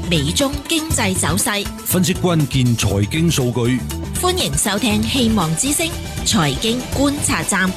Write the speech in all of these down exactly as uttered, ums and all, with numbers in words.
美中經濟走勢， 分析關鍵財經數據。 歡迎收聽希望之聲財經觀察站。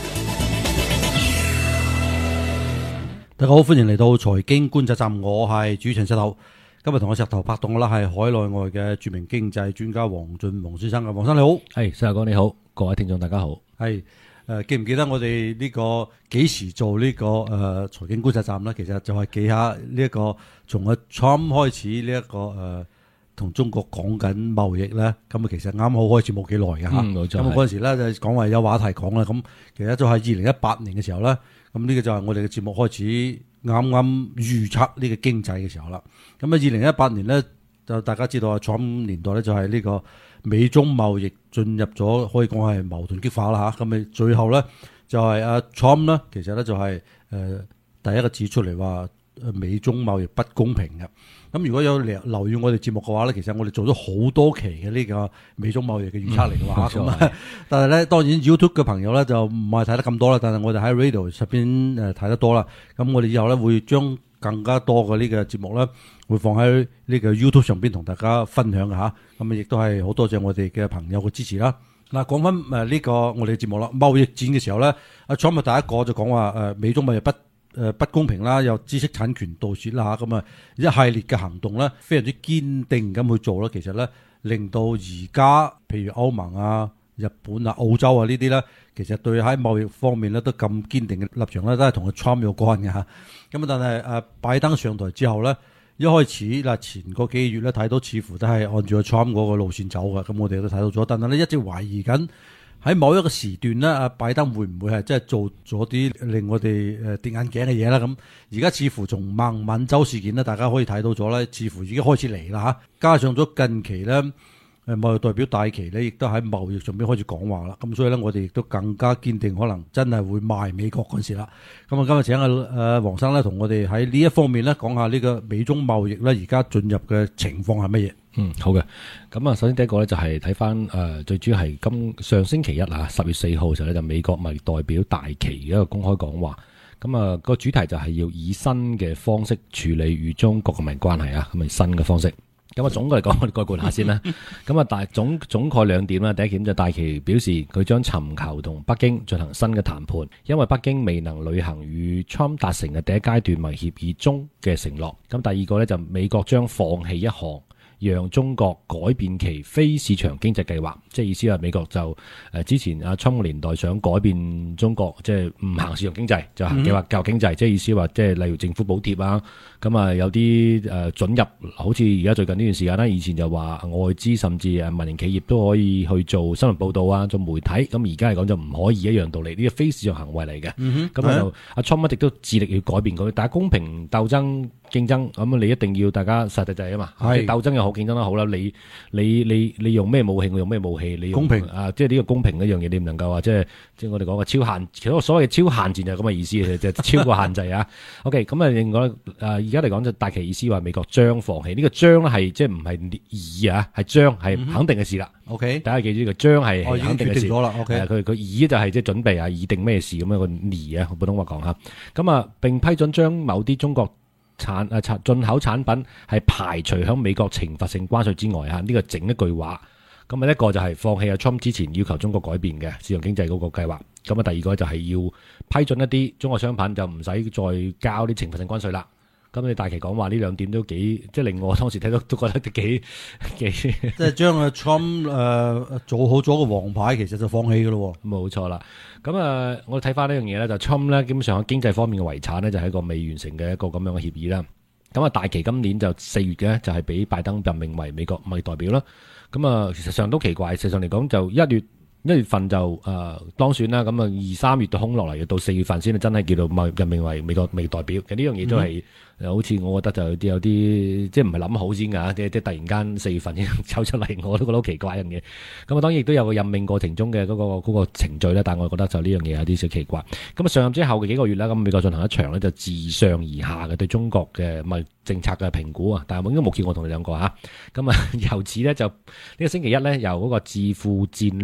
大家好，歡迎嚟到財經觀察站，我係主持人石頭。今日同我石頭拍檔嘅啦係海內外嘅著名經濟專家黃俊宏先生嘅，黃生你好。 係，石頭哥你好，各位聽眾大家好。 係誒，記唔記得我哋呢個幾時做呢個誒財經觀察站咧？其實就係記下呢一個從阿 Trump 開始呢一個誒同中國講緊貿易咧，咁啊其實啱好開始冇幾耐嘅吓。 嗯，冇錯。 咁嗰陣時咧就講話有話題講啦，咁其實就係二零一八年嘅時候咧，咁呢個就係我哋嘅節目開始啱啱預測呢個經濟嘅時候啦。咁啊二零一八年咧就大家知道啊 Trump 年代咧就係呢個美中貿易進入咗可以講係矛盾激化啦吓，咁咪最後咧就係阿 Trump 咧，其實咧就係誒第一個指出嚟話誒美中貿易不公平嘅。咁如果有留意我哋節目嘅話咧，其實我哋做咗好多期嘅呢個美中貿易嘅預測嚟嘅話，咁、嗯、啊，但係咧當然 YouTube 嘅朋友咧就唔係睇得咁多啦，但係我哋喺 Radio 上邊誒睇得多啦。咁我哋以後咧會將更加多嘅呢個節目咧，會放喺呢個 YouTube 上邊同大家分享嘅吓。咁啊，亦都係好多謝我哋嘅朋友嘅支持啦。嗱，講翻誒呢個我哋嘅節目啦，貿易戰嘅時候咧，阿 Trump 第一個就講話誒美中貿易不誒不公平啦，又知識產權盜竊啦嚇，咁啊一系列嘅行動咧，非常之堅定咁去做啦。其實咧，令到而家譬如歐盟啊、日本啊、澳洲啊呢啲咧，其實對喺貿易方面咧都咁堅定嘅立場咧，都係同阿 Trump 有關嘅嚇。咁啊，但係誒拜登上台之後咧，一開始嗱前個幾個月咧睇到似乎都係按住阿 Trump 嗰個路線走嘅，咁我哋都睇到咗，但係咧一直懷疑緊。喺某一個時段咧，阿拜登會唔會係真係做咗啲令我哋誒跌眼鏡嘅嘢啦？咁而家似乎從孟晚舟事件咧，大家可以睇到咗咧，似乎已經開始嚟啦嚇。加上咗近期咧，誒貿易代表戴琪咧，亦都喺貿易上邊開始講話啦。咁所以咧，我哋亦都更加堅定，可能真係會賣美國嗰時啦。咁啊，今日請阿誒黃生咧，同我哋喺呢一方面咧講下呢個美中貿易咧，而家進入嘅情況係乜嘢？ 嗯，好嘅。咁啊，首先第一個咧就係睇翻誒，最主要係今上星期一啊，十月四號嘅時候咧，就美國貿易代表戴琪嘅一個公開講話。咁啊，個主題就係要以新嘅方式處理與中國嘅貿易關係啊，咁啊新嘅方式。咁啊，總嘅嚟講，我哋概括下先啦。咁啊，大總總概兩點啦。第一點就戴琪表示佢將尋求同北京進行新嘅談判，因為北京未能履行與 Trump 達成嘅第一階段貿易協議中嘅承諾。咁第二個咧就美國將放棄一項讓中國改變其非市場經濟計劃，即係意思係美國就誒之前阿 Trump 年代想改變中國，即係唔行市場經濟，就行計劃教經濟，即係意思話即係例如政府補貼啊，咁啊有啲誒准入，好似而家最近呢段時間啦，以前就話外資甚至誒民營企業都可以去做新聞報導啊，做媒體，咁而家嚟講就唔可以一樣道理，呢個非市場行為嚟嘅。咁、嗯、就阿 Trump 一直都致力要改變佢，但係公平鬥爭競爭咁你一定要大家實際制啊嘛，係鬥爭又好競爭都好啦。你你你你用咩武器，我用咩武器，你用公平啊，即係呢個公平一樣嘢，你唔能夠話即係即係我哋講嘅超限，其實所謂嘅超限戰就係咁嘅意思嘅，就係超過限制啊。OK，咁啊另外誒而家嚟講就戴琪意思話美國將放棄呢、這個將咧係即係唔係擬啊，係將係肯定嘅事啦。OK，、嗯、大家記住呢個將係肯定嘅事咗啦。OK，佢佢擬就係即係準備啊，擬定咩事咁樣個擬啊，普通話講下。咁啊並批准將某啲中國產誒產進口產品係排除響美國懲罰性關稅之外啊！呢個整一句話，咁啊一個就係放棄阿 Trump 之前要求中國改變嘅市場經濟嗰個計劃，咁啊第二個就係要批准一啲中國商品就唔使再交啲懲罰性關稅啦。咁你戴琪講話呢兩點都幾，即係令我當時睇到都覺得幾幾， 即係將阿 Trump 誒做好咗個王牌，其實就放棄噶咯。 冇錯啦。咁啊，我睇翻呢樣嘢咧，就 Trump 咧基本上喺經濟方面嘅遺產咧，就係一個未完成嘅一個咁樣嘅協議啦。咁啊，戴琪今年就四月嘅就係俾拜登任命為美國貿易代表啦。咁啊，其實上都奇怪，實際上嚟講就一月。一月份就誒、呃、當選啦，咁啊二三月就空落嚟嘅，到四月份先真係叫做任命為美國美代表。其實呢樣嘢都係、嗯、好似我覺得就有啲有啲即係唔係諗好先㗎，即係即係突然間四月份先抽出嚟，我都覺得好奇怪樣嘢。咁啊當然亦都有個任命過程中嘅嗰、嗰個嗰個程序咧，但係我覺得就呢樣嘢有啲少奇怪。咁啊上任之後嘅幾個月啦，咁美國進行一場咧就自上而下嘅對中國嘅貿易政策嘅評估啊，但係應該冇見過同你兩個嚇。咁啊由此咧就呢、呢個星期一咧由嗰個智庫戰略與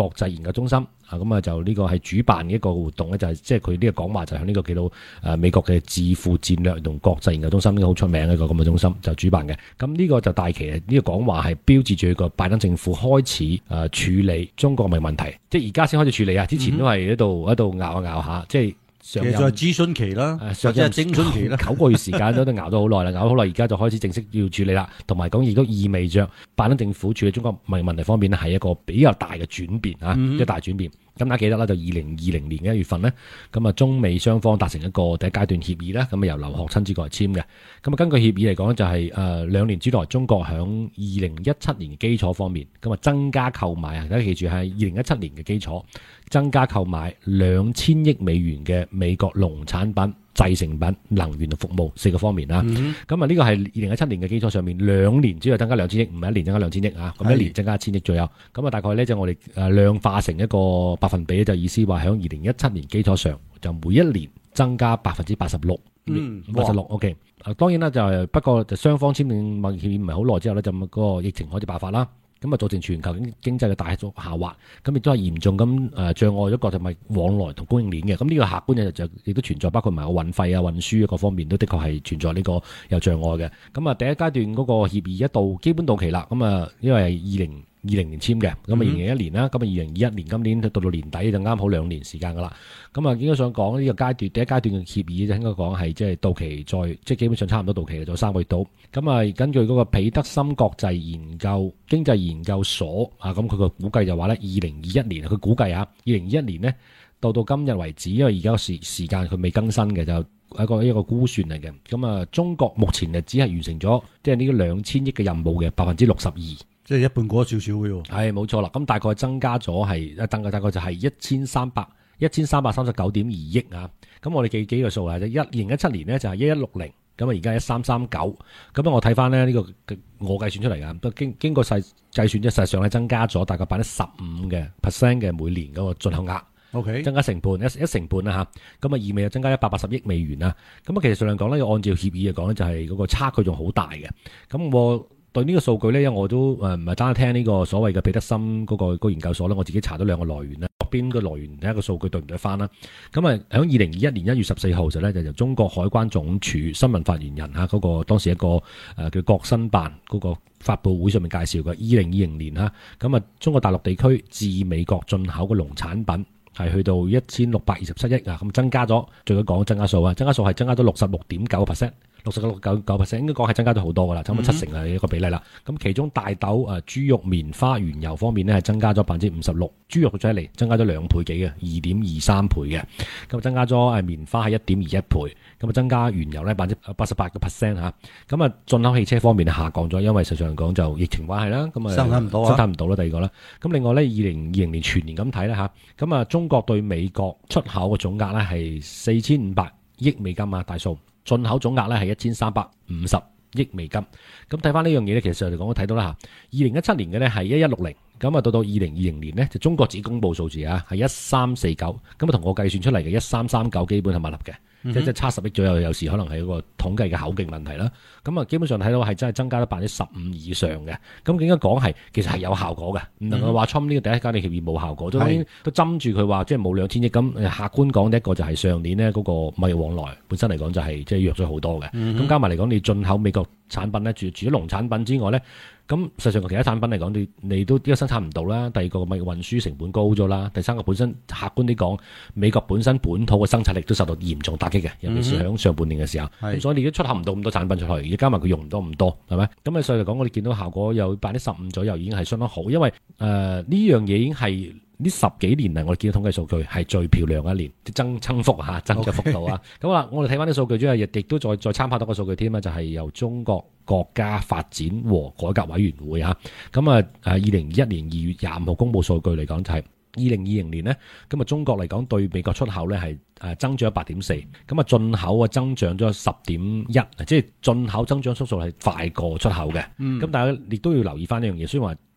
國際研究中心啊，咁啊就呢個係主辦嘅一個活動咧，就係即係佢呢個講話就喺呢個叫到誒美國嘅智庫戰略同國際研究中心，呢個好出名嘅一個咁嘅中心就主辦嘅。咁呢個就大旗呢、這個講話係標誌住一個拜登政府開始誒、呃、處理中國嘅問題，即係而家先開始處理啊！之前都係喺度喺度拗下拗下，即係。 其實就係諮詢期啦，或者係徵詢期啦， 九個月時間都都熬咗好耐啦，熬咗好耐，而家就開始正式要處理啦。同埋講亦都意味着拜登政府處理中國問問題方面咧，係一個比較大嘅轉變啊，嗯、一大轉變。咁大家記得啦，就二零二零年嘅一月份呢，咁啊中美雙方達成一個第一階段協議啦，咁啊由劉鶴親自過嚟簽嘅。咁啊根據協議嚟講就係誒兩年之內，中國響二零一七年嘅基礎方面，咁啊增加購買啊，大家記住係二零一七年嘅基礎，增加購買兩千億美元嘅美國農產品、製成品、能源同服務四個方面啦。咁啊呢個係二零一七年嘅基礎上面，兩年之內增加兩千億，唔係一年增加兩千億啊。咁一年增加一千億左右。咁啊大概咧就我哋誒量化成一個百分比，就意思話喺二零一七年基礎上，就每一年增加百分之八十六，八十六。OK。啊當然啦，就係不過就雙方簽訂貿易協議唔係好耐之後咧，就嗰個疫情開始爆發啦。咁啊，造成全球經經濟嘅大幅下滑，咁亦都係嚴重咁誒障礙咗國際貿易往來同供應鏈嘅。咁呢個客觀嘅就亦都存在，包括埋個運費啊、運輸各方面都的確係存在呢個有障礙嘅。咁啊，第一階段嗰個協議一到基本到期啦，咁啊，因為係二零二零年簽嘅，咁啊二零一年啦，咁啊二零二一年今年到到年底就啱好兩年時間噶啦。咁啊，應該想講呢個階段第一階段嘅協議就應該講係即係到期再即係基本上差唔多到期啦，仲有三個月到。咁啊，根據嗰個彼得森國際研究經濟研究所啊，咁佢個估計就話咧，二零二一年佢估計啊，二零二一年呢到到今日為止，因為而家時時間佢未更新嘅，就一個一個估算嚟嘅。咁啊，中國目前就只係完成咗即係呢個兩千億嘅任務嘅百分之六十二。 即係一半過咗少少嘅喎， 係冇錯啦。咁大概增加咗係一增嘅大概就係一千三百一千三百三十九點二億啊。咁我哋記幾個數啊？就一二零一七年呢就係一一六零，咁啊而家一三三九。咁啊我睇翻咧呢個我計算出嚟㗎，都經經過細計算，即係實際上係增加咗大概百分之十五嘅 percent 嘅每年嗰個進口額。OK， 增加成半一一成半啦嚇。咁啊意味就增加一百八十億美元啦。咁啊其實上嚟講咧，要按照協議嚟講咧，就係嗰個差距仲好大嘅。咁我對呢個數據咧，因為我都誒唔係單係聽呢個所謂嘅彼得森嗰個嗰個研究所咧，我自己查咗兩個來源啦。邊個來源睇一個數據對唔對翻啦？咁啊喺二零二一年一月十四號就咧就由中國海關總署新聞發言人嚇嗰個當時一個誒叫國新辦嗰個發佈會上面介紹嘅二零二零年嚇，咁啊中國大陸地區自美國進口嘅農產品係去到一千六百二十七億啊，咁增加咗，最緊講增加數啊，增加數係增加咗六十六點九個 percent。六十九九九 percent 應該講係增加咗好多噶啦，差唔多七成係一個比例啦。咁、嗯、其中大豆、誒豬肉、棉花、原油方面呢係增加咗百分之五十六，豬肉再嚟增加咗兩倍幾嘅，二點二三倍嘅。咁增加咗誒棉花係一點二一倍，咁啊增加原油呢百分之八十八個 percent 嚇。咁啊進口汽車方面下降咗，因為實際上講就疫情關係啦，咁啊生產唔到啊， 生產唔到啦。第二個啦，咁另外呢，二零二零年全年咁睇啦嚇，咁啊中國對美國出口嘅總額呢係四千五百億美金啊，大數。進口總額咧係一千三百五十億美金，咁睇翻呢樣嘢咧，其實嚟講我睇到啦嚇，二零一七年嘅咧係一一六零，咁啊到到二零二零年呢，就中國自己公布數字啊，係一三四九，咁啊同我計算出嚟嘅一三三九基本係吻合嘅。即係即係差十億左右，有時可能係一個統計嘅口徑問題啦。咁啊，基本上睇到係真係增加咗百分之十五以上嘅。咁應該講係其實係有效果嘅，唔能夠話侵呢個第一階段協議冇效果。都都針住佢話即係冇兩千億咁。客觀講，一個就係上年呢嗰個貿易往來本身嚟講就係即係弱咗好多嘅。咁、嗯、加埋嚟講，你進口美國產品咧，除除咗農產品之外咧。咁實際上其他產品嚟講，你你都依家生產唔到啦。第二個咪運輸成本高咗啦。第三個本身客觀啲講，美國本身本土嘅生產力都受到嚴重打擊嘅，尤其是喺上半年嘅時候。咁、嗯、所以你都出口唔到咁多產品出去，而家加埋佢用唔到咁多，係咪？咁啊，所以嚟講，我哋見到效果有百分之十五左右已經係相當好，因為誒呢、呃、樣嘢已經係呢十幾年嚟我哋見到統計數據係最漂亮嘅一年，增增幅嚇增嘅幅度啊。咁啊，我哋睇翻啲數據之後，亦亦都再再參考多個數據添啊，就係、是、由中國國家發展和改革委員會嚇，咁啊誒二零二一年二月廿五號公佈數據嚟講，就係二零二零年呢，咁啊中國嚟講對美國出口咧係誒增長咗八點四，咁啊進口啊增長咗十點一，即係進口增長速度係快過出口嘅。咁、嗯、但係亦都要留意翻呢樣嘢，雖然話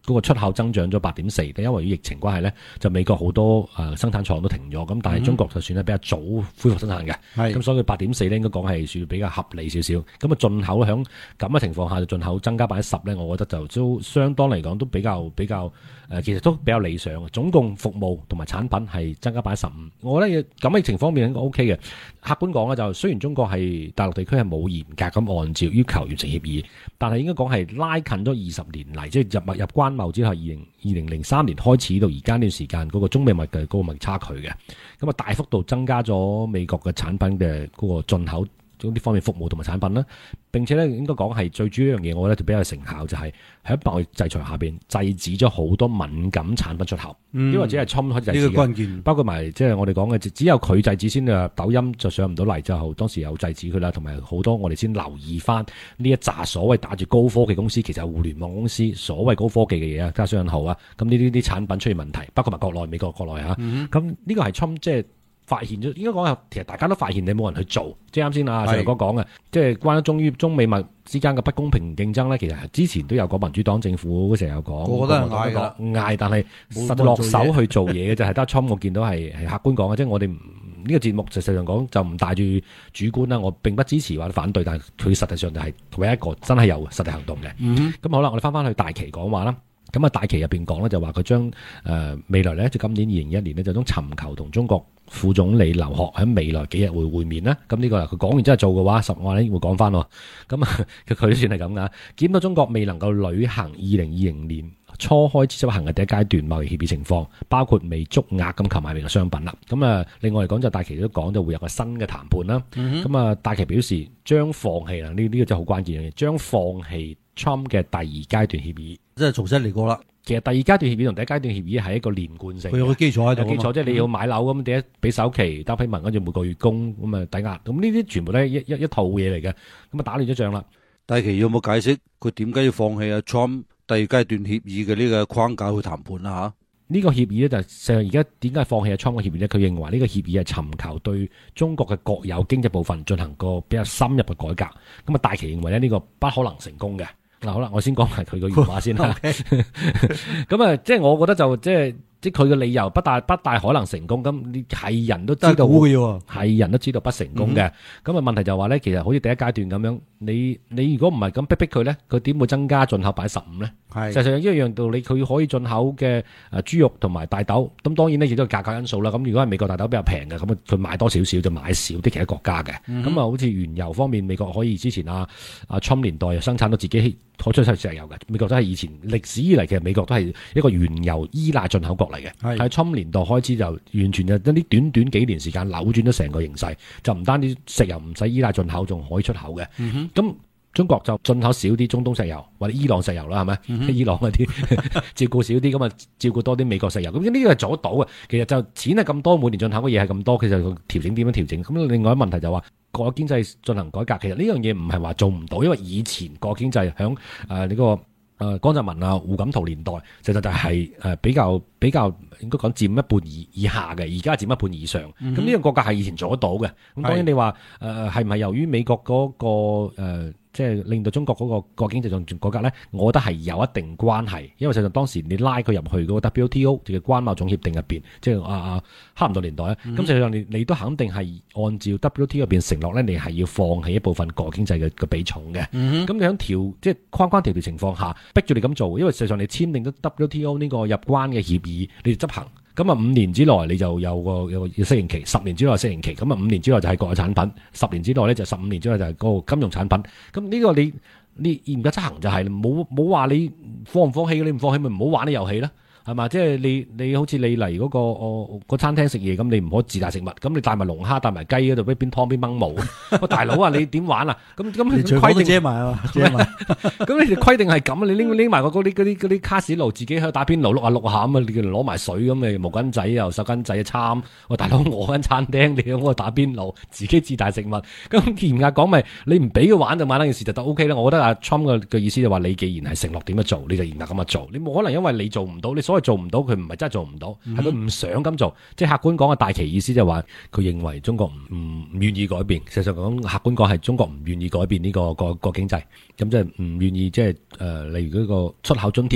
嗰個出口增長咗八點四，因為疫情關係咧，就美國好多誒生產廠都停咗，咁但係中國就算係比較早恢復生產嘅，咁、嗯、所以八點四咧應該講係算比較合理少少。咁啊進口響咁嘅情況下，就進口增加百分之十咧，我覺得就都相當嚟講都比較比較誒、呃，其實都比較理想嘅。總共服務同埋產品係增加百分之十五，我覺得咁嘅情況面應該 O K 嘅。客觀講咧，就雖然中國係大陸地區係冇嚴格咁按照要求完成協議，但係應該講係拉近咗二十年嚟，即係入入關貿之後，二零二零零三年開始到而家呢段時間，嗰個中美貿嘅嗰個貿差距嘅，咁啊大幅度增加咗美國嘅產品嘅嗰個進口。呢方面服務同埋產品啦，並且咧應該講係最主要一樣嘢，我覺得就比較成效，就係喺貿易制裁下邊制止咗好多敏感產品出口，嗯、因為只係侵開制止嘅，呢個關鍵包括埋即係我哋講嘅，只有佢制止先啊，抖音就上唔到嚟，之後當時有制止佢啦，同埋好多我哋先留意翻呢一紮所謂打住高科技公司，其實係互聯網公司所謂高科技嘅嘢啊，加上號啊，咁呢啲啲產品出現問題，包括埋國內美國國內嚇，咁呢、嗯、個係侵即係。發現咗，應該講其實大家都發現你冇人去做，即係啱先啊，石頭哥講嘅，即係關於中於中美貿之間嘅不公平競爭咧，其實之前都有個民主黨政府成日有講， 我覺得係嗌㗎， 嗌，但係實落手去做嘢嘅就係得侵，我見到係係客觀講嘅，即係我哋呢個節目實際上講就唔帶住主觀啦，我並不支持或者反對，但係佢實際上就係唯一一個真係有實際行動嘅。咁、嗯、好啦，我哋翻翻去大旗講話啦。咁啊，大旗入邊講咧就話佢將誒未來咧，就今年二零二一年呢，就將尋求同中國副總理劉鶴喺未來幾日會會面啦。咁呢個佢講完之後做嘅話，十話咧會講翻喎。咁啊，佢都算係咁噶。檢討中國未能夠履行二零二零年初開始執行嘅第一階段貿易協議情況，包括未足額咁購買美國商品啦。咁啊，另外嚟講就大旗都講就會有個新嘅談判啦。咁啊、嗯，大旗表示將放棄啦，呢、呢、呢個真係好關鍵嘅嘢，將放棄 Trump 嘅第二階段協議。即係重新嚟過啦。其實第二階段協議同第一階段協議係一個連貫性，佢有個基礎喺度啊嘛。基礎即係你要買樓咁，第一俾首期，單批文，跟住每個月供咁啊抵押。咁呢啲全部都係一一一套嘢嚟嘅。咁啊打亂咗仗啦。大旗有冇解釋佢點解要放棄啊 Trump 第二階段協議嘅呢個框架去談判啦？嚇，呢個協議咧就實際而家點解放棄啊 Trump 嘅協議咧？佢認為呢個協議係尋求對中國嘅國有經濟部分進行個比較深入嘅改革。咁啊大旗認為咧呢個不可能成功嘅。嗱好啦，我先講埋佢個原話先啦。咁啊，即係我覺得就即係即係佢嘅理由不大不大可能成功。咁係人都知道嘅，係人都知道不成功嘅。咁啊問題就係話咧，其實好似第一階段咁樣，你你如果唔係咁逼逼佢咧，佢點會增加進口百分之十五咧？係，實際上一樣道理，佢可以進口嘅誒豬肉同埋大豆。咁當然咧亦都係價格因素啦。咁如果係美國大豆比較平嘅，咁啊佢買多少少就買少啲其他國家嘅。咁啊、嗯、好似原油方面，美國可以之前啊啊 Trump 年代生產到自己可出出石油嘅。美國都係以前歷史以嚟其實美國都係一個原油依賴進口國嚟嘅。喺 Trump 年代開始就完全就一啲短短幾年時間扭轉咗成個形勢，就唔單止石油唔使依賴進口，仲可以出口嘅。咁、嗯哼中國就進口少啲中東石油或者伊朗石油啦，係咪？嗯、伊朗嗰啲照顧少啲，咁啊照顧多啲美國石油。咁呢個係做得到嘅。其實就錢係咁多，每年進口嘅嘢係咁多，其實調整點樣調整？咁另外一個問題就話國有經濟進行改革，其實呢樣嘢唔係話做唔到，因為以前國有經濟響誒呢個誒江澤民啊、胡錦濤年代，實際就係誒比較比較應該講佔一半以以下嘅，而家佔一半以上。咁呢樣國家係以前做得到嘅。咁當然你話誒係唔係由於美國嗰、嗰個、呃即係令到中國嗰個國經濟上改革咧，我覺得係有一定關係，因為實際當時你拉佢入去嗰個 W T O 即係關貿總協定入邊，即係啊啊哈唔到年代咧，咁實際上你你都肯定係按照 W T O 入邊承諾咧，你係要放棄一部分國經濟嘅嘅比重嘅。咁、嗯、你喺調即係框框條條情況下，逼住你咁做，因為實際上你簽訂咗 W T O 呢個入關嘅協議，你執行。咁啊，五年之內你就有個有個適應期，十年之內適應期，咁啊五年之內就係國有產品，十年之內咧就十五年之內就係嗰個金融產品。咁呢個你你嚴格執行就係冇冇話你放唔放棄，你唔放棄咪唔好玩啲遊戲啦。係嘛？即係你你好似你嚟嗰個哦個餐廳食嘢咁，你唔可以自帶食物，咁你帶埋龍蝦帶埋雞嗰度，邊邊湯邊掹毛？喂大佬啊，你點玩啊？咁咁規定遮埋啊嘛，遮埋。咁你哋規定係咁，你拎拎埋個嗰啲嗰啲嗰啲卡士爐，自己喺打邊爐碌下碌下咁啊，你攞埋水咁咪毛巾仔又手巾仔參。喂大佬，我間餐廳你喺嗰度打邊爐，自己自帶食物。咁嚴格講咪，你唔俾佢玩就玩呢件事就得 O K 啦。我覺得阿 Trump 嘅嘅意思就話，你既然係承諾點樣做，你就嚴格咁樣做。你冇可能因為你做唔到，你所謂做唔到，佢唔係真係做唔到，係佢唔想咁做。即係客觀講嘅大旗意思就係話，佢認為中國唔唔唔願意改變。事實上講，客觀講係中國唔願意改變呢個個個經濟，咁即係唔願意即係誒，例如嗰個出口津貼啦。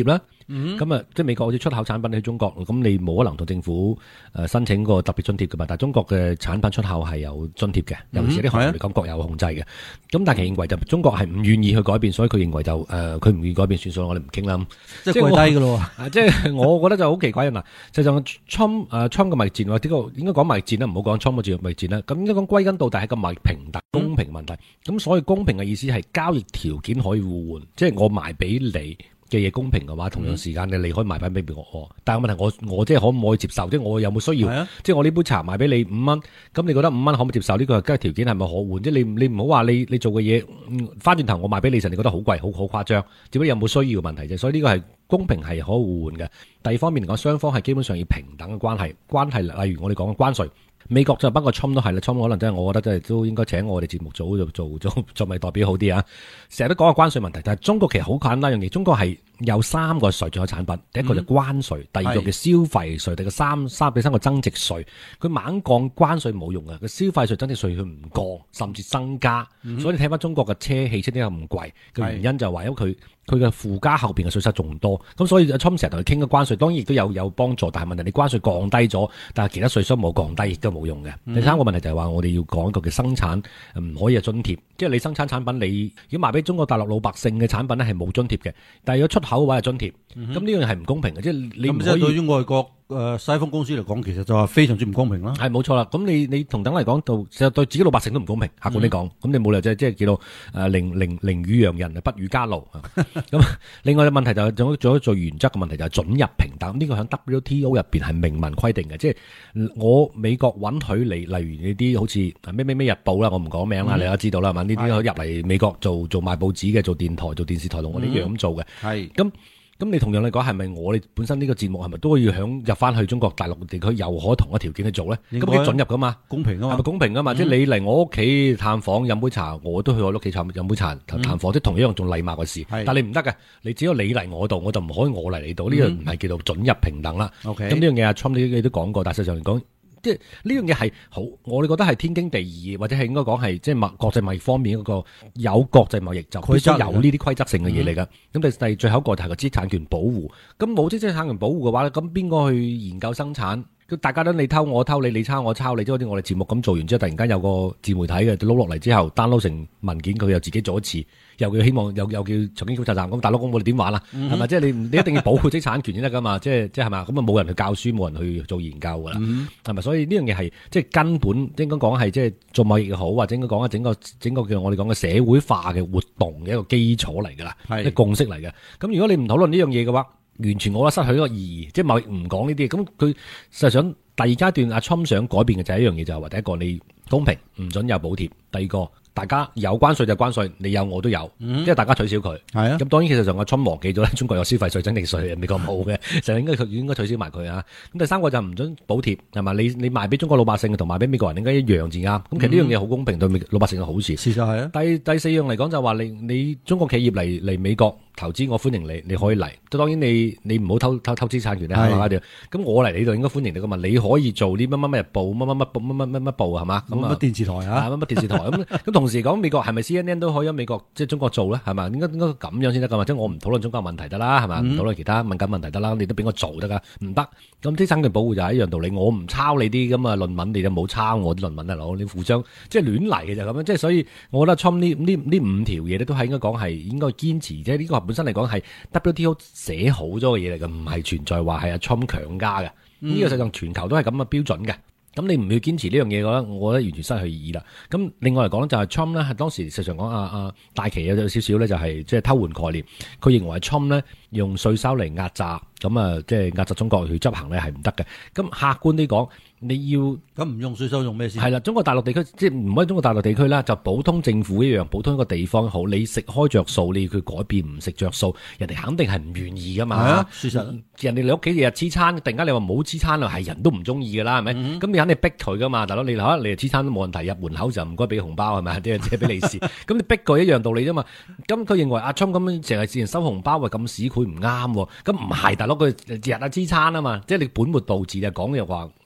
咁啊、嗯，即係美國好似出口產品去中國，咁你冇可能同政府誒申請個特別津貼㗎嘛？但係中國嘅產品出口係有津貼嘅，尤其是啲行業嚟講，國有控制嘅。咁但係其認為就中國係唔願意去改變，所以佢認為就誒佢唔願意改變算數，我哋唔傾啦。 即係跪低㗎咯喎！ 即係我覺得就好奇怪啊！嗱，實際上 Trump 誒 Trump 嘅貿易戰或者個應該講貿易戰啦，唔好講 Trump 嘅貿易戰啦。咁應該講歸根到底係個貿易平等公平問題。咁、嗯、所以公平嘅意思係交易條件可以互換，即係我賣俾你嘅嘢公平嘅話，同樣時間嘅你可以賣翻俾我我。但係問題我我即係可唔可以接受？即係我有冇需要？啊、即係我呢杯茶賣俾你五蚊，咁你覺得五蚊可唔可以接受？呢、這個交易條件係咪可換？即係你你唔好話你你做嘅嘢翻轉頭我賣俾你時，你覺得好貴好好誇張，只不過有冇需要嘅問題啫。所以呢個係公平係可互換嘅。第二方面嚟講，雙方係基本上要平等嘅關係，關係例如我哋講嘅關稅。美國就不過 Trump 都係啦 Trump 可能真係我覺得真係都應該請我哋節目組做做做做咪代表好啲啊！成日都講個關稅問題，但係中國其實好簡單一樣嘢，中國係有三個稅仲有產品，第一個就關稅，第二個叫消費稅，第個三三第三個增值稅。佢猛降關稅冇用嘅，佢消費稅、增值稅佢唔降，甚至增加。嗯、所以你睇翻中國嘅車汽車點解咁貴嘅原因就係話因為佢佢嘅附加後邊嘅稅收仲多。咁所以 Trump 成日同佢傾嘅關稅，當然亦都有有幫助，但係問題你關稅降低咗，但係其他稅收冇降低，亦都冇用嘅。嗯、第三個問題就係話我哋要講一個嘅生產唔可以有津貼，即係你生產產品你如果賣俾中國大陸老百姓嘅產品咧係冇津貼嘅，但係如果出口嘅話係津貼。咁呢樣係唔公平嘅，即係你唔可以。咁即係對於外國誒西方公司嚟講，其實就係非常之唔公平啦。係冇錯啦。咁你你同等嚟講，到其實對自己老百姓都唔公平。客觀啲講，咁、嗯、你冇理由即係即係叫到誒寧寧寧與洋人，不與家奴。咁另外嘅問題就係仲有仲有最原則嘅問題就係准入平等。呢、這個喺 W T O 入邊係明文規定嘅，即係我美國允許你，例如呢啲好似咩咩咩日報啦，我唔講名啦，嗯、你都知道啦，係嘛？呢啲入嚟美國做做賣報紙嘅，做電台、做電視台同我哋一樣咁做嘅。係咁、嗯。咁你同樣嚟講，係咪我哋本身呢個節目係咪都要響入翻去中國大陸地區，又可同一條件去做咧？咁要准入噶嘛？公平啊嘛？係咪公平啊嘛？嗯、即係你嚟我屋企探訪飲杯茶，我都去我屋企飲杯茶探訪，即係、嗯、同一樣仲禮貌嘅事。是但係你唔得嘅，你只有你嚟我度，我就唔可以我嚟你度。呢樣唔係叫做准入平等啦。咁呢、嗯、樣嘢阿 Trump 你都講過，但係實際上嚟講。即係呢樣嘢係好，我哋覺得係天經地義，或者係應該講係即係貿國際貿易方面嗰個有國際貿易就必須有呢啲規則性嘅嘢嚟㗎。咁第第最後一個就係個知識產權保護。咁冇知識產權保護嘅話咧，咁邊個去研究生產？大家都你偷我偷你，你抄我抄你，即係好似我哋節目咁做完之後，突然間有個自媒體嘅撈落嚟之後 download 成文件，佢又自己做一次，又叫希望又又叫重新複習站，咁大佬咁我哋點玩啊？係咪、嗯、即係你你一定要保護知識產權先得噶嘛？即係即係係嘛？咁啊冇人去教書，冇人去做研究噶啦，係咪、嗯？所以呢樣嘢係即係根本應該講係即係做貿易好，或者應該講啊整個整個叫我哋講嘅社會化嘅活動嘅一個基礎嚟噶啦，係是共識嚟嘅。咁如果你唔討論呢樣嘢嘅話，完全我覺得失去咗個意義，即係貿易唔講呢啲，咁佢實際上第二階段阿 Trump 想改變嘅就係一樣嘢，就係話第一個你公平，唔准有補貼；第二個大家有關稅就關稅，你有我都有，嗯、即係大家取消佢。係啊，咁當然其實上阿 Trump 忘記咗咧，中國有消費稅、增值稅，美國冇嘅，就應該佢應該取消埋佢啊。咁第三個就唔准補貼，係嘛？你你賣俾中國老百姓同賣俾美國人應該一樣至啱。咁其實呢樣嘢好公平，對老百姓嘅好事。事實係啊。第第四樣嚟講就話你你中國企業嚟嚟美國投資，我歡迎你，你可以嚟。當然你你唔好偷偷偷資產權咧，係嘛？咁我嚟你度應該歡迎你噶嘛？你可以做啲乜乜乜日報、乜乜乜報、乜乜乜乜報係嘛？咁乜電視台啊？乜乜電視台咁咁同時講美國係咪 C N N 都可以喺美國即係中國做咧？係嘛？應該應該咁樣先得噶嘛？即係我唔討論中國問題得啦，係嘛？唔討論其他敏感問題得啦，你都俾我做得噶？唔得。咁知識產權保護就係一樣道理，我唔抄你啲咁嘅論文，你就冇抄我啲論文啊！攞你互相即係亂嚟嘅就咁樣。即係所以，我覺得 Trump 呢呢呢五條嘢咧都係應該講係應該堅持，即係呢個本身嚟講係 W T O 寫好咗嘅嘢嚟嘅，唔係存在話係阿 Trump 強加嘅。呢、嗯、個實際上全球都係咁嘅標準嘅。咁你唔要堅持呢樣嘢嘅話，我覺得完全失去意義啦。咁另外嚟講就係 Trump 咧，係當時實際上講啊啊大旗有少少咧，就係即係偷換概念。佢認為 Trump 咧用稅收嚟壓榨，咁啊即係壓榨中國去執行咧係唔得嘅。咁客觀啲講，你要咁唔用稅收用咩先？係啦，中國大陸地區即係唔可以中國大陸地區啦，就普通政府一樣，普通一個地方好，你食開着數，你要佢改變唔食着數，人哋肯定係唔願意噶嘛。係啊，事實人哋你屋企日日黐餐，突然間你話冇黐餐啊，係人都唔中意噶啦，係咪？咁、嗯、你肯定逼佢噶嘛，大佬你嚇你黐餐都冇問題，入門口就唔該俾紅包係咪？即係借俾利是，咁你逼佢一樣道理啫嘛。咁佢認為阿 Trump 咁樣成日自然收紅包，喂咁屎佢唔啱喎。咁唔係大佬佢日日黐餐啊嘛，即係你本末倒置啊，講又話話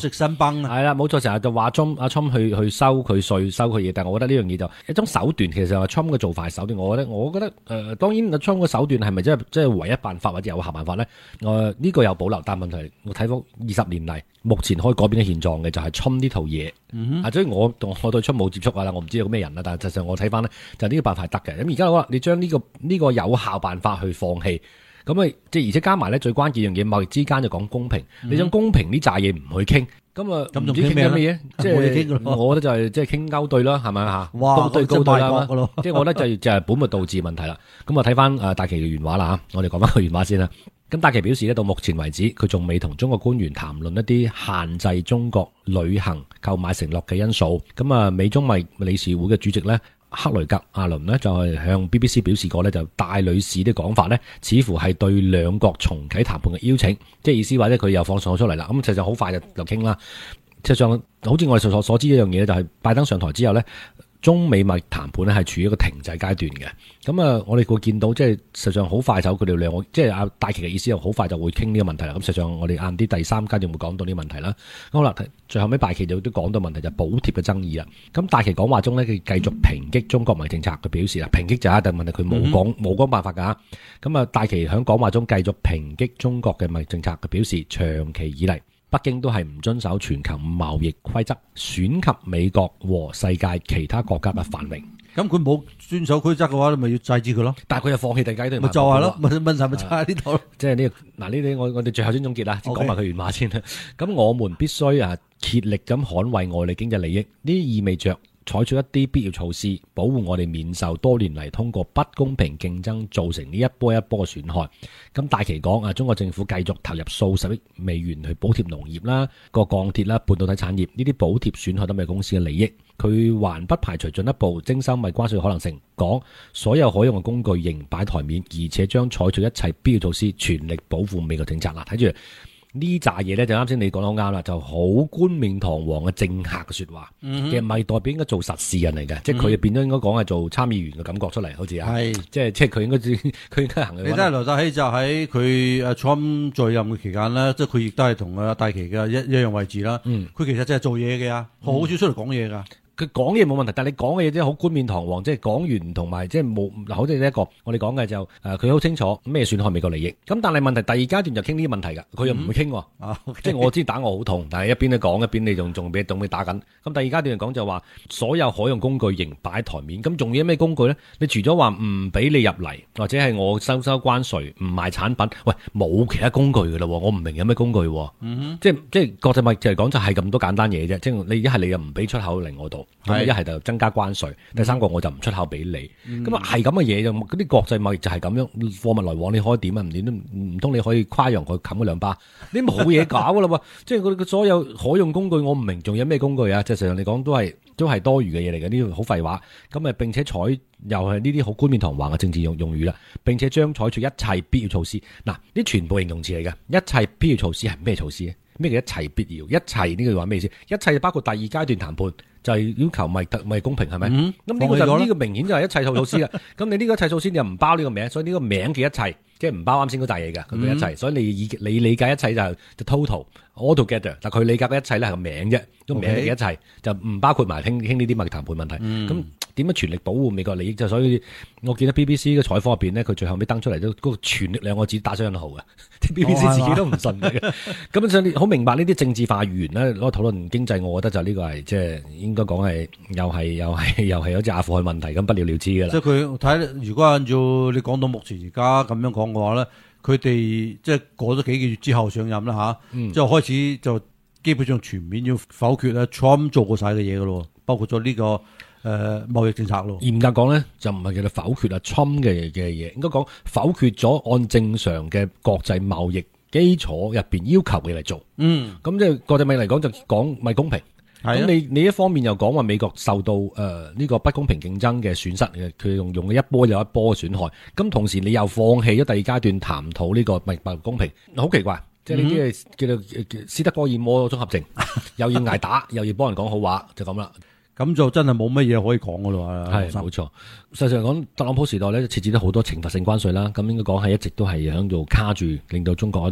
食新崩啊！ 係啦，冇錯，成日就話 Trump 阿 Trump 去去收佢稅、收佢嘢，但係我覺得呢樣嘢就一種手段，其實係 Trump 嘅做法係手段。我覺得我覺得誒、呃，當然阿 Trump 嘅手段係咪真係真係唯一辦法或者有效辦法咧？誒、呃、呢、這個有保留，但問題我睇到二十年嚟，目前可以改變嘅現狀嘅就係 Trump 呢套嘢。嗯、啊，所以我我對 Trump 冇接觸啊啦，我唔知道咩人啦，但係實際上我睇翻咧，就呢個辦法係得嘅。咁而家我你將呢、這個呢、這個有效辦法去放棄。咁啊，即係而且加埋咧，最關鍵樣嘢，貿易之間就講公平。嗯、你將公平呢扎嘢唔去傾，咁啊，唔知傾緊咩嘢？即係我覺得就係即係傾勾兌啦，係咪嚇？ 哇， 高對高對啦， 即係我覺得就就係本末倒置問題啦。咁啊，睇翻誒戴琪嘅原話啦嚇，我哋講翻個原話先啦。咁戴琪表示咧，到目前為止，佢仲未同中國官員談論一啲限制中國旅行購買承諾嘅因素。咁啊，美中貿理事會嘅主席咧，克雷格阿倫呢就係向 B B C 表示過呢，就戴女士啲講法呢，似乎係對兩國重啟談判嘅邀請，即係意思話呢，佢又放送咗出嚟啦。咁實際好快就就傾啦。實際上好似我哋所所知一樣嘢，就係拜登上台之後呢，中美貿易談判呢係處於一個停滯階段嘅。咁啊，我哋會見到即係實際上好快手，佢哋兩個即係阿戴琪嘅意思，又好快就會傾呢個問題啦。咁實際上我哋晏啲第三階段會講到呢個問題啦。好啦，最後尾戴琪就都講到問題就係補貼嘅爭議啦。咁戴琪講話中呢，佢繼續抨擊中國貿易政策，佢表示啦，抨擊就係一定問題，佢冇講冇講辦法㗎。咁啊，戴琪喺講話中繼續抨擊中國嘅貿易政策，佢表示長期以嚟，北京都係唔遵守全球貿易規則，損及美國和世界其他國家嘅繁榮。 咁佢冇遵守規則嘅話，你咪要制止佢咯。 但係佢又放棄第二階段， 咪就係咯，問問題咪就喺呢度咯。 即係呢嗱呢啲，我我哋最後先總結啦，講埋佢原話先啦。咁我們必須啊竭力咁捍衛我哋經濟利益，呢意味着採取一啲必要措施，保護我哋免受多年嚟通過不公平競爭造成呢一波一波嘅損害。咁戴琪講啊，中國政府繼續投入數十億美元去補貼農業啦、個鋼鐵啦、半導體產業，呢啲補貼損害到美公司嘅利益。佢還不排除進一步徵收貿易關稅嘅可能性，講所有可用嘅工具仍擺台面，而且將採取一切必要措施，全力保護美國政策。嗱，睇住呢扎嘢咧，就啱先你講得好啱啦，就好冠冕堂皇嘅政客嘅説話，嗯、其實唔係代表應該做實事人嚟嘅，嗯、即係佢變咗應該講係做參議員嘅感覺出嚟，好似啊，係即係即係佢應該佢應該行。你睇下劉澤熙就喺佢阿 Trump 在任嘅期間咧，即係佢亦都係同阿戴琪嘅一一樣位置啦。嗯，佢其實真係做嘢嘅啊，好少出嚟講嘢㗎。 佢講嘢冇問題，但係你講嘅嘢真係好冠冕堂皇，即係講完同埋即係冇嗱，好似呢一個我哋講嘅就誒，佢好清楚咩損害美國利益。咁但係問題第二階段就傾呢啲問題㗎，佢又唔會傾喎。啊 okay、即係我知打我好痛，但係一邊你講一邊你仲仲俾仲俾打緊。咁第二階段講就話所有可用工具仍擺喺台面。咁仲要咩工具咧？你除咗話唔俾你入嚟，或者係我收收關稅，唔賣產品，喂冇其他工具㗎啦。我唔明有咩工具。嗯哼，即係即係國際貿易就係講就係咁多簡單嘢啫。即係你一係你又唔俾出口嚟我度。咁一係就增加關稅，第三個我就唔出口俾你，咁啊係咁嘅嘢就嗰啲國際貿易就係咁樣，貨物來往你可以點啊？唔點都唔通你可以跨洋佢冚嗰兩巴？你冇嘢搞噶啦喎！即係佢佢所有可用工具，我唔明仲有咩工具啊？即係實際上嚟講都係都係多餘嘅嘢嚟嘅，呢啲好廢話。咁啊並且採又係呢啲好冠冕堂皇嘅政治用用語啦。並且將採取一切必要措施，嗱呢全部形容詞嚟嘅，一切必要措施係咩措施？咩叫一切必要？一切呢句話咩意思？一切包括第二階段談判。就係要求咪特咪公平係咪？咁呢、嗯、個就呢個明顯就係一切措施啦。咁你呢個一切措施你又唔包呢個名，所以呢個名嘅一切即係唔包啱先嗰大嘢嘅佢嘅一切。嗯、所以你以你理解一切就就 total all together，但佢理解嘅一切咧係個名啫，個名嘅一切就唔包括埋傾傾呢啲貿易談判問題。咁點樣全力保護美國利益？就所以我見到 B B C 嘅採訪入邊咧，佢最後尾登出嚟都嗰個全力兩個字打上引號嘅，啲 B B C 自己都唔信嘅。咁所以好明白呢啲政治化語言咧攞討論經濟，我覺得就呢個係即係應該講係又係又係又係有隻阿富汗問題咁不了了之嘅啦。即係佢睇，如果按照你講到目前而家咁樣講嘅話咧，佢哋即係過咗幾個月之後上任啦吓，嗯、之後開始就基本上全面要否決咧 Trump 做過晒嘅嘢嘅咯，包括咗呢、這個。誒、呃、貿易政策咯，嚴格講咧就唔係叫做否決啊 Trump 嘅嘅嘢，應該講否決咗按正常嘅國際貿易基礎入邊要求嘅嚟做。嗯，咁即係國際貿易嚟講就講咪公平。咁、啊、你你一方面又講話美國受到誒呢、呃這個不公平競爭嘅損失嘅，佢用用嘅一波又一波嘅損害。咁同時你又放棄咗第二階段談討呢個貿易公平，好奇怪。即係呢啲係叫做斯德哥爾摩綜合症，又要挨打，又要幫人講好話，就咁啦。 咁就真係冇乜嘢可以講噶啦，係冇錯。實際上講，特朗普時代咧設置咗好多懲罰性關稅啦，咁應該講係一直都係喺度卡住，令到中國喺度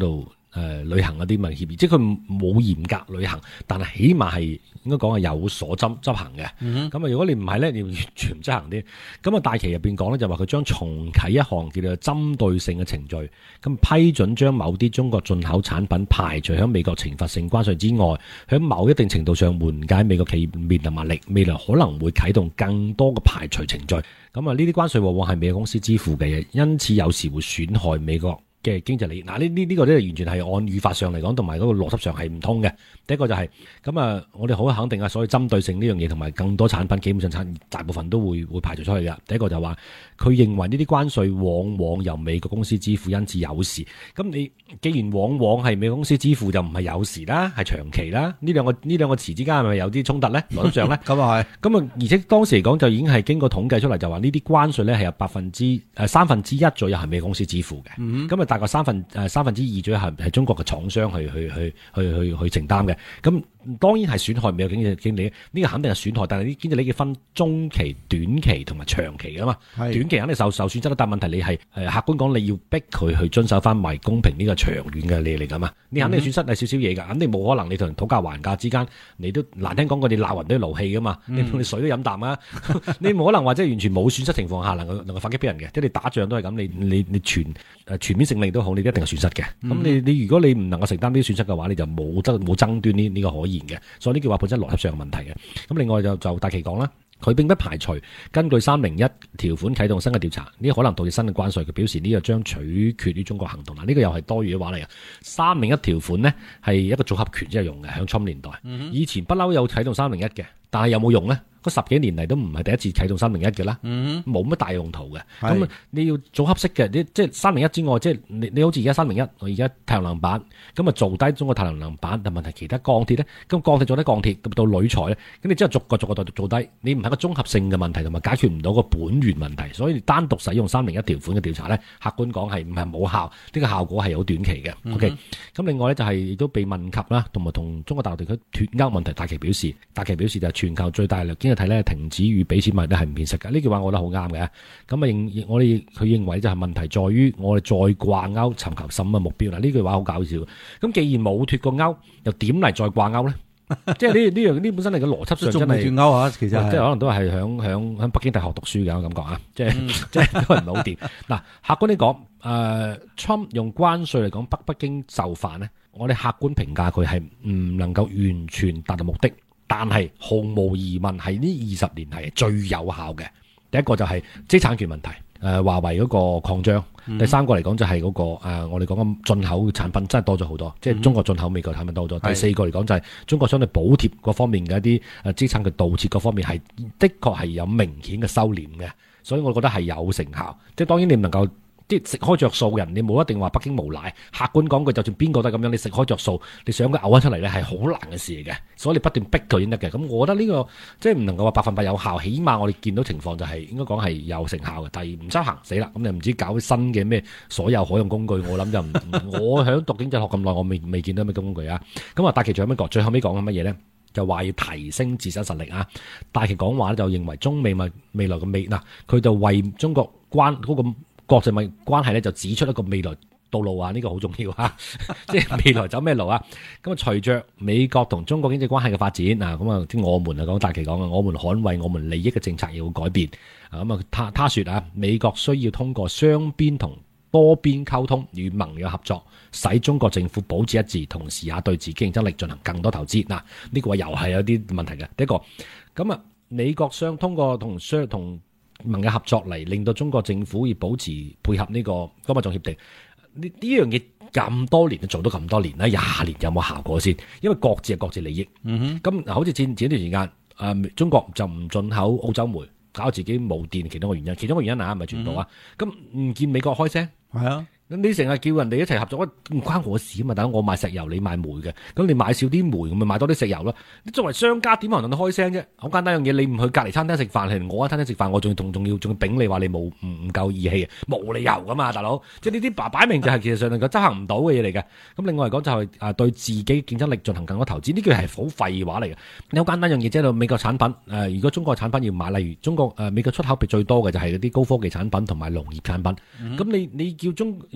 誒履行嗰啲咪協議，即係佢冇嚴格履行，但係起碼係應該講係有所執執行嘅。咁啊、嗯哼，如果你唔係咧，你要完全唔執行啲。咁啊，大旗入邊講咧就話佢將重啟一項叫做針對性嘅程序，咁批准將某啲中國進口產品排除喺美國懲罰性關稅之外，喺某一定程度上緩解美國企業面臨壓力，未來可能會啟動更多嘅排除程序。咁啊，呢啲關稅往往係美國公司支付嘅嘢，因此有時會損害美國嘅經濟利益。嗱，呢呢呢個咧完全係按語法上嚟講，同埋嗰個邏輯上係唔通嘅。第一個就係咁啊，我哋好肯定啊，所謂針對性呢樣嘢同埋更多產品，基本上產大部分都會會排除出去嘅。第一個就係話，佢認為呢啲關稅往往由美國公司支付，因此有時。咁你既然往往係美國公司支付，就唔係有時啦，係長期啦。呢兩個呢兩個詞之間係咪有啲衝突咧？邏輯上咧， 咁啊係。 咁啊，而且當時嚟講就已經係經過統計出嚟，就話呢啲關稅咧係有百分之誒三分之一左右係美國公司支付嘅。咁啊、嗯，大概三分誒三分之二左右係係中國嘅廠商去去去去去去承擔嘅。咁當然係損害美國經濟經濟，呢個肯定係損害，但係啲經濟利益分中期、短期同埋長期噶嘛。是短期肯定受受損失，但係問題你係誒客觀講，你要逼佢去遵守翻埋公平呢個長遠嘅利益嚟噶嘛。你肯定損失係少少嘢㗎，肯定冇可能你同人討價還價之間，你都難聽講過你鬧人都要勞氣噶嘛。嗯、你你水都飲啖啊，你冇可能話即係完全冇損失情況下能夠能夠反擊俾人嘅，即係你打仗都係咁，你你你全誒全面勝利都好，你一定係損失嘅。咁、嗯、你你如果你唔能夠承擔呢啲損失嘅話，你就冇得冇爭端呢呢個可言嘅。所以呢句話本身邏輯上嘅問題嘅。咁另外就就大旗講啦。佢並不排除根據三零一條款啟動新嘅調查，呢可能導致新嘅關稅。佢表示呢個將取決於中國行動啦。呢、這個又係多餘嘅話嚟嘅。三零一條款呢係一個組合拳之係用嘅，響侵年代，以前不嬲有啟動三零一嘅，但係有冇用呢？嗰十幾年嚟都唔係第一次啟動三零一嘅啦，冇乜大用途嘅。咁是你要組合式嘅，你即係三零一之外，即係你你好似而家三零一，我而家太陽能板，咁啊做低中國太陽能板，但問題其他鋼鐵咧，咁鋼鐵做低鋼鐵到鋁材咧，咁你之後逐個逐個做低，你唔係個綜合性嘅問題，同埋解決唔到個本源問題，所以單獨使用三零一條款嘅調查咧，客觀講係唔係冇效，呢、這個效果係好短期嘅。嗯、哼 OK，咁另外咧就係亦都被問及啦，同埋同中國大陸地區脫鈎問題，大旗表示，大旗表示就係全球最大略經濟體咧停止與彼此貿易咧係唔現實嘅。呢句話我覺得好啱嘅。咁啊認我哋佢認為就係問題在於我哋再掛鈎尋求什麼目標啦。呢句話好搞笑。咁既然冇脫過鈎，又點嚟再掛鈎咧？即係呢呢樣呢本身嚟嘅邏輯上真係脫鈎啊！其實即係可能都係響響響北京大學讀書嘅我感覺啊！即係、嗯、即係都係唔係好掂。嗱，客觀啲講，誒 Trump 用關稅嚟講北北京就範咧，我哋客觀評價佢係唔能夠完全達到目的。但係毫無疑問係呢二十年係最有效嘅。第一個就係知識產權問題，誒、呃、華為嗰個擴張。嗯、第三個嚟講就係嗰、那個誒、呃、我哋講緊進口產品真係多咗好多，嗯、即係中國進口美國產品多咗。第四個嚟講就係中國相對補貼嗰方面嘅一啲誒知識產權盜竊嗰方面係的確係有明顯嘅收斂嘅，所以我覺得係有成效。即係當然你唔能夠。啲食開着數人，你冇一定話北京無賴。客觀講句，就算邊個都係咁樣，你食開着數，你想佢嘔翻出嚟咧，係好難嘅事嚟嘅。所以你不斷逼佢先得嘅。咁我覺得呢、這個即係唔能夠話百分百有效，起碼我哋見到情況就係、是、應該講係有成效嘅。但係唔執行死啦，咁你唔知搞新嘅咩所有可用工具，我諗就唔。我喺讀經濟學咁耐，我未未見到咩工具啊。咁啊，大旗仲有咩講？最後尾講緊乜嘢咧？就話要提升自身實力啊！大旗講話咧就認為中美咪未來嘅未嗱，佢就為中國關嗰、那個。國際貿易關係咧就指出一個未來道路啊，呢、這個好重要啊！即係未來走咩路啊？咁啊，隨着美國同中國經濟關係嘅發展啊，咁啊，啲我們啊講大旗講啊，我們捍衛我們利益嘅政策亦會改變啊！咁啊，他他說啊，美國需要通過雙邊同多邊溝通與盟友合作，使中國政府保持一致，同時也對自己競爭力進行更多投資。嗱、啊，呢、這個又係有啲問題嘅。第一個，咁啊，美國商通過同商同盟友合作嚟令到中國政府要保持配合呢個嗰個貿易協定，呢呢樣嘢咁多年都做到咁多年啦，廿年有冇效果先？因為各自係各自利益。嗯哼，咁嗱，好似前前一段時間，誒、呃、中國就唔進口澳洲煤，搞自己冇電，其中一個原因，其中一個原因啊，唔係全部啊。咁唔、嗯、見美國開聲，係啊。你成日叫人哋一齊合作，唔關我事啊嘛！等我買石油，你買煤嘅，咁你買少啲煤，咁咪買多啲石油咯。你作為商家，點可能同你開聲啫？好簡單樣嘢，你唔去隔離餐廳食飯，係我喺餐廳食飯，我仲要仲仲要仲要丙你話你冇唔唔夠義氣啊？冇理由噶嘛，大佬！即係呢啲擺擺明就係其實上能夠執行唔到嘅嘢嚟嘅。咁另外嚟講就係啊對自己競爭力進行更多投資，呢句係好廢話嚟嘅。你好簡單樣嘢，即係美國產品誒、呃，如果中國產品要買，例如中國誒、呃、美國出口最多嘅就係嗰啲高科技產品同埋農業產品。咁、嗯、你你叫中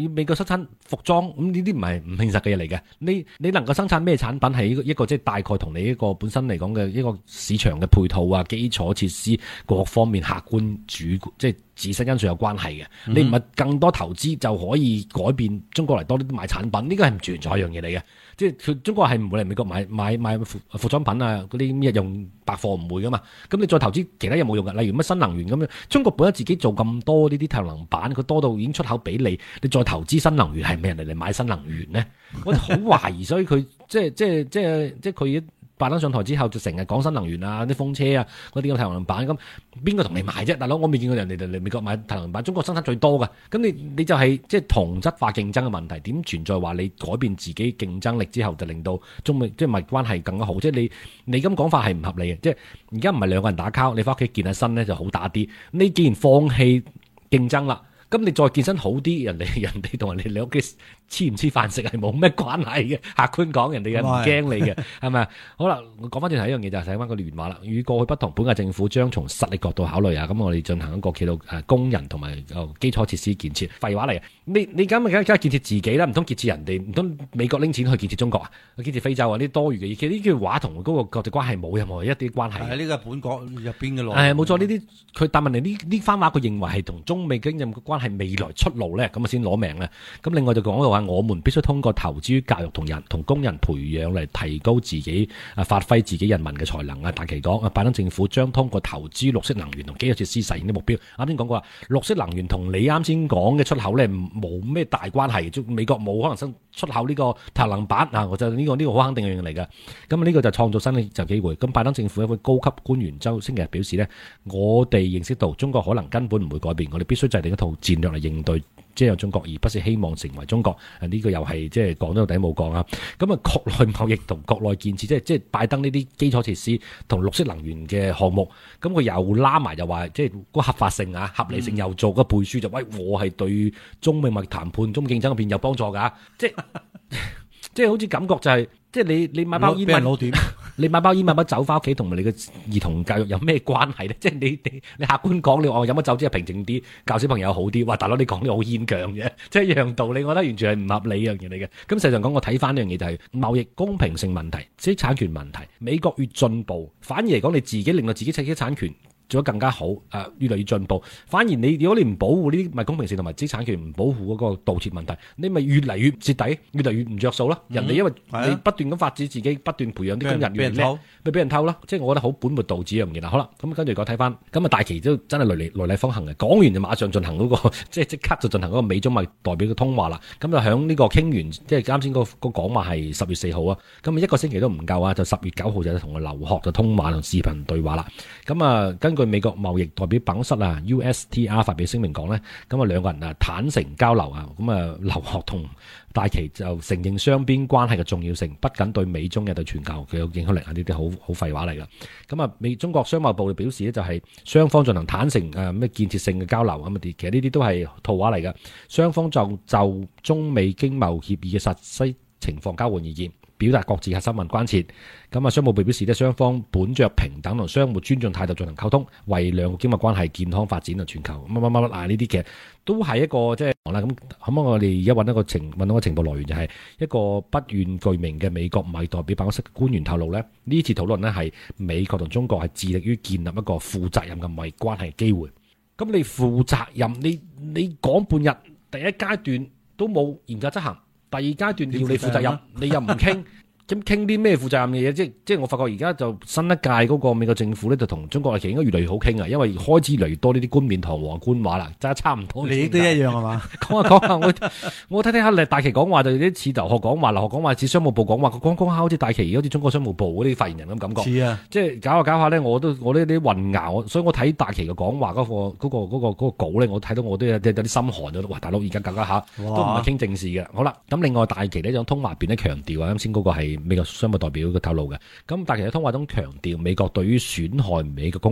美國生產服裝，咁呢啲唔係唔現實嘅嘢嚟嘅。你你能夠生產咩產品係一個一個即係大概同你一個本身嚟講嘅一個市場嘅配套啊、基礎設施各方面客觀主即係自身因素有關係嘅。嗯、你唔係更多投資就可以改變中國嚟多啲買產品，呢個係唔存在一樣嘢嚟嘅。即係佢中國係唔會嚟美國買買買服服裝品啊，嗰啲日用百貨唔會噶嘛。咁你再投資其他有冇用㗎？例如乜新能源咁樣，中國本身自己做咁多呢啲太陽能板，佢多到已經出口俾你，你再投資新能源係咪人哋嚟買新能源呢？我好懷疑，所以佢即係即係即係即係佢拜登上台之後就成日講新能源啊、啲風車啊、嗰啲咁太陽能板，咁邊個同你買啫？大佬，我未見過人哋嚟美國買太陽能板，中國生產最多㗎。咁你你就係即係同質化競爭嘅問題，點存在話你改變自己競爭力之後就令到中美即係貿易關係更加好？即係你你咁講法係唔合理嘅。即係而家唔係兩個人打交，你翻屋企健下身咧就好打啲。你既然放棄競爭啦，咁你再健身好啲，人哋人哋同人哋你屋企黐唔黐飯食係冇咩關係嘅。客觀講，人哋唔驚你嘅，係咪？好啦，我講翻轉頭一樣嘢就係睇翻個原話啦。與過去不同，本屆政府將從實力角度考慮啊。咁我哋進行一個企到誒工人同埋基礎設施建設。廢話嚟嘅，你你咁咪梗係建設自己啦，唔通建設人哋？唔通美國拎錢去建設中國啊？去建設非洲啊？啲多餘嘅嘢，其實呢句話同嗰個國際關係冇任何一啲關係。 係呢個本國入邊嘅內容。 係冇錯，呢啲佢但問題呢呢番話，佢認為係同中美經濟嘅關係未來出路咧，咁啊先攞命咧。咁另外就講到話，我們必須通過投資於教育同人同工人培養嚟提高自己啊，發揮自己人民嘅才能啊。大旗講啊，拜登政府將通過投資綠色能源同基礎設施實現啲目標。啱先講過話，綠色能源同你啱先講嘅出口咧冇咩大關係，即美國冇可能生出口呢個太陽能板啊，我就呢、呢個呢、呢個好肯定嘅嘢嚟嘅。咁呢個就創造新嘅就機會。咁拜登政府一位高級官員周星期日表示呢，我哋認識到中國可能根本唔會改變，我哋必須制定一套戰略嚟應對。即係中國，而不是希望成為中國。呢、這個又係即係講到底冇講啊。咁啊，國內貿易同國內建設，即係即係拜登呢啲基礎設施同綠色能源嘅項目，咁佢又拉埋又話，即係個合法性啊、合理性又做個背書，就喂我係對中美貿易談判、中美競爭嗰邊有幫助㗎。即係即係好似感覺就係、是，即係你你買包煙買你買包煙買包酒翻屋企，同埋你嘅兒童教育有咩關係咧？即係你你你客觀講，你話我飲咗酒之後平靜啲，教小朋友好啲。哇，大佬你講啲好牽強嘅，即係一樣道理，我覺得完全係唔合理一樣嘢嚟嘅。咁實際上講，我睇翻呢樣嘢就係貿易公平性問題、知識產權問題。美國越進步，反而嚟講你自己令到自己知識產權做得更加好，誒、呃、越嚟越進步。反而你如果你唔保護呢啲咪公平性同埋知識產權，唔保護嗰個盜竊問題，你咪越嚟越蝕底，越嚟越唔着數咯。嗯、人哋因為你不斷咁發展自己，不斷培養啲工人越嚟越叻，咪俾人偷咯。即係我覺得好本末倒置一樣嘢啦。好啦，咁跟住講睇翻，咁啊大旗都真係雷厲雷厲風行嘅，講完就馬上進行嗰、那個，即係即刻就進行嗰個美中貿代表嘅通話啦。咁就響呢個傾完，即係啱先嗰個講話係十月四號啊。咁啊一個星期都唔夠啊，就十月九號就同佢劉鶴就通話同視頻對話啦。咁啊跟據美國貿易代表辦公室啊 U S T R 發表聲明講呢，咁啊兩個人啊坦誠交流啊，咁啊劉鶴同戴琪就承認雙邊關係嘅重要性，不僅對美中嘅對全球佢有影響力啊，呢啲好好廢話嚟噶。咁啊美中國商貿部就表示呢，就係雙方進行坦誠誒咩建設性嘅交流咁啊，其實呢啲都係套話嚟噶。雙方就就中美經貿協議嘅實施情況交換意見，表達各自核心問關切。咁啊，商務部表示咧，雙方本着平等同相互尊重態度進行溝通，為兩個經貿關係健康發展啊，全球乜乜乜乜啊，呢啲其實都係一個即係講啦。咁可唔可以我哋而家揾一個情揾到個情報來源，就係一個不願具名嘅美國貿易代表辦公室官員透露咧，呢次討論呢係美國同中國係致力於建立一個負責任嘅貿易關係機會。咁你負責任，你你講半日，第一階段都冇嚴格執行。第二階段要你負責任，你又唔傾，咁傾啲咩負責任嘅嘢？即即係我發覺而家就新一屆嗰個美國政府咧，就同中國其實應該越嚟越好傾啊，因為開始越嚟越多呢啲冠冕堂皇官話啦，真係差唔多。 你都一樣係嘛？ 講下講下，我我睇睇下，你大旗講話就啲似劉鶴講話，劉鶴講話似商務部講話，講講下好似大旗好似中國商務部嗰啲發言人咁感覺。似啊，即係搞下搞下咧，我都我呢啲混淆，所以我睇大旗嘅講話嗰、嗰個嗰、嗰個嗰、嗰個嗰個稿咧，我睇到我都有啲有啲心寒咗。哇，大佬而家搞搞下都唔係傾正事嘅。好啦，咁另外大旗呢種通話入邊咧強調啊，啱先嗰個係美國商務代表嘅透露嘅。咁大旗喺通話中強調，美國對於損害美國工人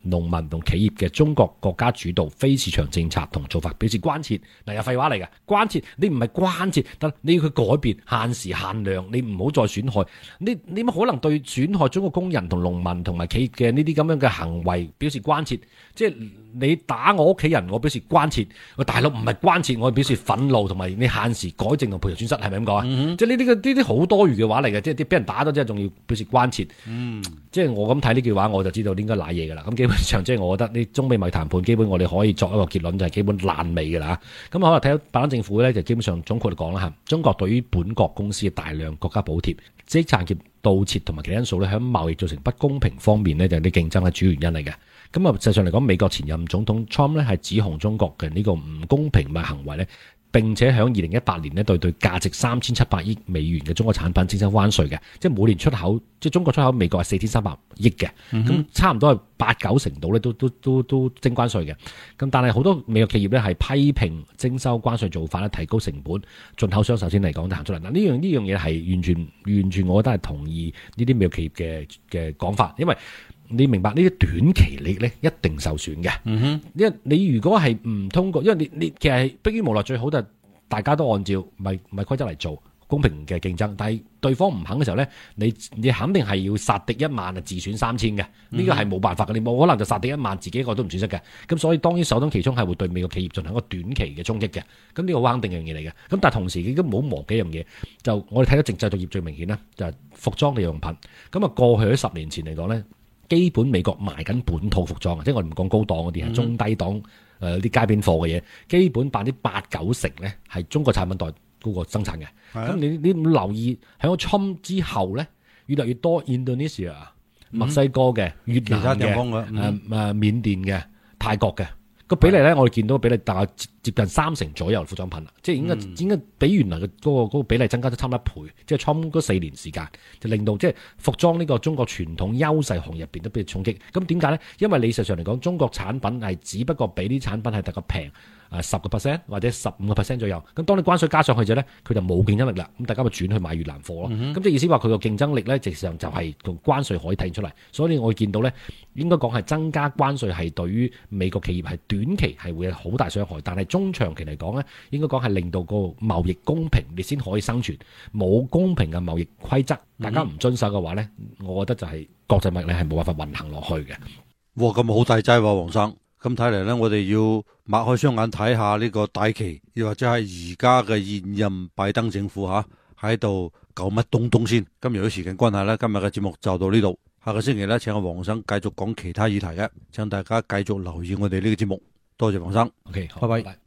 農民同企業嘅中國國家主導非市場政策同做法表示關切。嗱，又廢話嚟嘅，關切你唔係關切，但你要佢改變，限時限量，你唔好再損害。你你乜可能對損害中國工人同農民同埋企業嘅呢啲咁樣嘅行為表示關切？即係你打我屋企人，我表示關切。我大佬唔係關切，我表示憤怒，同埋你限時改正同賠償損失，係咪咁講啊？嗯、即係呢啲呢啲好多餘嘅話嚟嘅，即係啲俾人打咗之後，仲要表示關切。嗯，即係我咁睇呢句話，我就知道應該瀨嘢㗎啦。咁基本上即係我覺得呢中美貿易談判，基本我哋可以作一個結論，就係基本爛尾㗎啦。咁可能睇到拜登政府咧，就基本上總括嚟講啦嚇，中國對於本國公司嘅大量國家補貼、知識產權盜竊同埋其他因素咧，喺貿易造成不公平方面呢，就係啲競爭嘅主要原因嚟嘅。咁啊，實際上嚟講，美國前任總統 Trump 咧係指控中國嘅呢個唔公平嘅行為咧，並且喺二零一八年呢對對價值三千七百億美元嘅中國產品徵收關稅嘅，即係每年出口，即係中國出口美國係四千三百億嘅，咁、嗯、差唔多係八九成度咧都都都都徵關稅嘅。咁但係好多美國企業咧係批評徵收關稅做法咧提高成本，進口商首先嚟講就行出嚟。嗱，呢樣呢樣嘢係完全完全我覺得係同意呢啲美國企業嘅嘅講法，因為你明白呢啲短期利益咧一定受損嘅，嗯哼，因為你如果係唔通過，因為你你其實係迫於無奈，最好就係大家都按照咪咪規則嚟做公平嘅競爭，但係對方唔肯嘅時候咧，你你肯定係要殺敵一萬啊，自損三千嘅，呢個係冇辦法嘅，你冇可能就殺敵一萬，自己一個都唔損失嘅。咁所以當然首當其衝係會對美國企業進行一個短期嘅衝擊嘅，咁呢個好肯定嘅樣嘢嚟嘅。咁但係同時亦都唔好忘記一樣嘢，就我哋睇到直製造業最明顯啦，就係服裝嘅用品。咁啊過去喺十年前嚟講咧。基本美國賣緊本土服裝啊，即係我哋唔講高檔嗰啲，係、嗯、中低檔誒啲街邊貨嘅嘢，基本百分之八九成咧係中國產品代嗰個生產嘅。咁、啊、你你留意喺個侵之後咧，越嚟越多 Indonesia、墨西哥嘅、越南嘅、誒誒、嗯呃、緬甸嘅、泰國嘅。個比例咧，我哋見到比例大概接近三成左右服裝品啦，即係應該、嗯、應該比原來嘅嗰個比例增加咗差唔多一倍，即係差唔多四年時間，就令到即係服裝呢個中國傳統優勢行業入邊都俾佢衝擊。咁點解咧？因為理實上嚟講，中國產品係只不過比啲產品係特個平誒十個 percent 或者十五個 percent 左右。咁當你關稅加上去咗咧，佢就冇競爭力啦。咁大家咪轉去買越南貨咯。咁、嗯、即係意思話佢個競爭力咧，實際上就係同關稅可以體現出嚟。所以我會見到咧，應該講係增加關稅係對於美國企業係短期係會有好大傷害，但係中長期嚟講咧，應該講係令到個貿易公平，你先可以生存。冇公平嘅貿易規則，大家唔遵守嘅話咧，我覺得就係國際貿易係冇辦法運行落去嘅。 哇，咁好大劑喎，黃生。咁睇嚟咧，我哋要擘開雙眼睇下呢個大旗，又或者係而家嘅現任拜登政府吓喺度搞乜東東先。今日嘅時間關係咧，今日嘅節目就到呢度。下個星期咧，請阿黃生繼續講其他議題嘅，請大家繼續留意我哋呢個節目。多謝黃生。 OK，好， 拜拜。 拜拜。